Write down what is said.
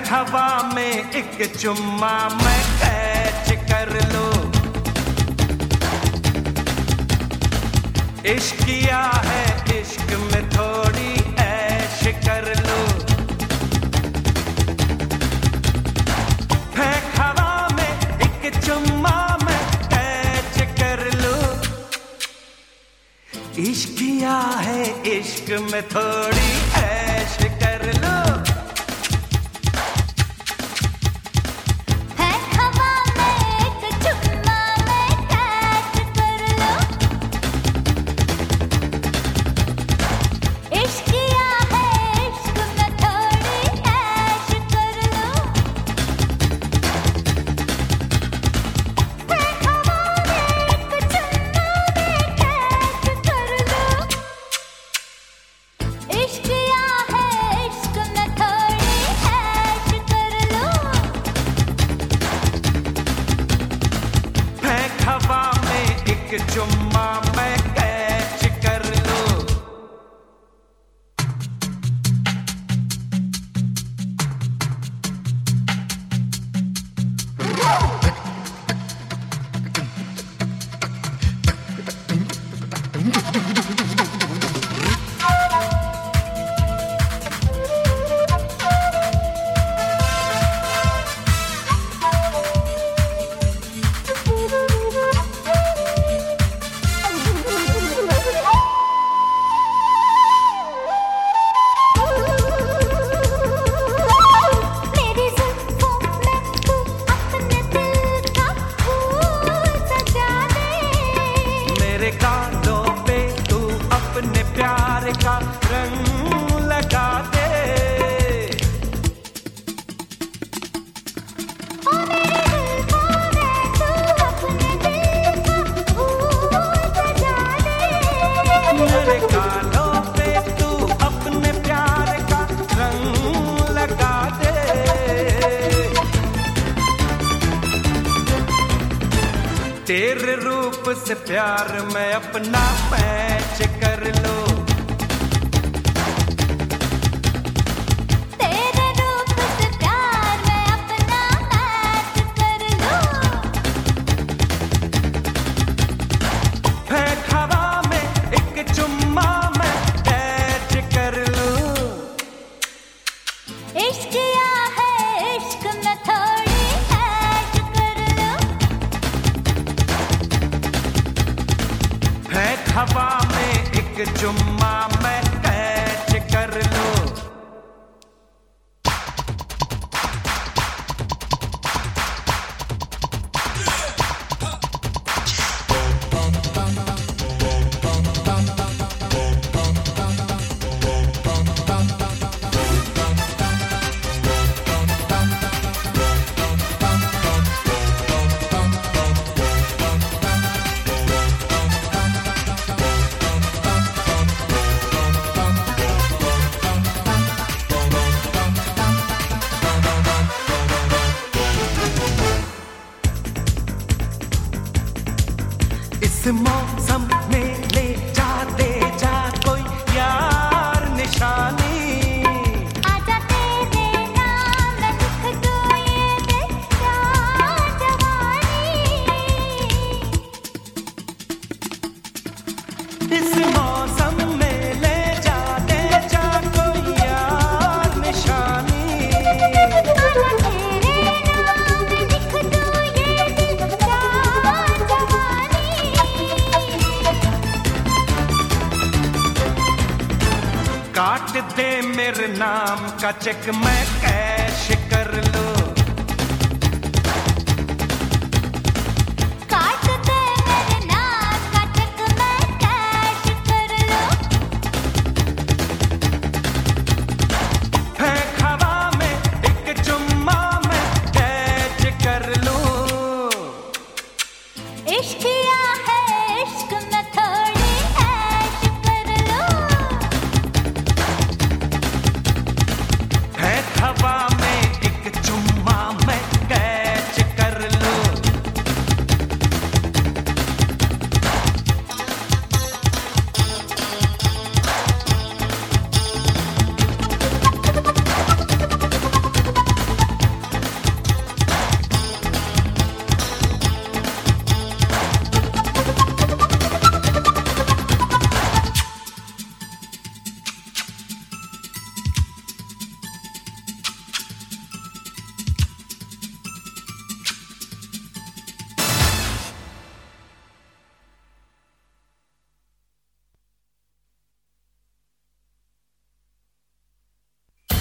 हवा में एक चुम्मा मैं कैच कर लूं। इश्क किया है, इश्क में थोड़ी ऐश कर लूं। फेंक हवा में एक चुम्मा मैं कैच कर लूं। इश्क किया है, इश्क में थोड़ी ऐश कर लूं। चुम्मा मैं कैच कर लूं। गालों पे तू अपने प्यार का रंग लगा दे। मेरे गालों पे तू अपने प्यार का रंग लगा दे। तेरे रूप से प्यार मैं अपना पैच कर लूं। तेरे रूप से प्यार मैं अपना पैच कर लूं। फेंक हवा में एक चुम्मा मैं कैच कर लूं। इश्क किया है, इश्क में थोड़ी ऐश कर लूं। फेंक हवा में एक चुम्मा मैं कैच कर लूं। इस मौसम में ले जा दे जा कोई यार निशानी। आजा तेरे नाम लिख दूं ये दिल का जवानी। इस मौसम में ले जा दे जा कोई यार निशानी। आजा तेरे नाम लिख दूं ये दिल का जवानी। काट दे मेरे नाम का चेक मैं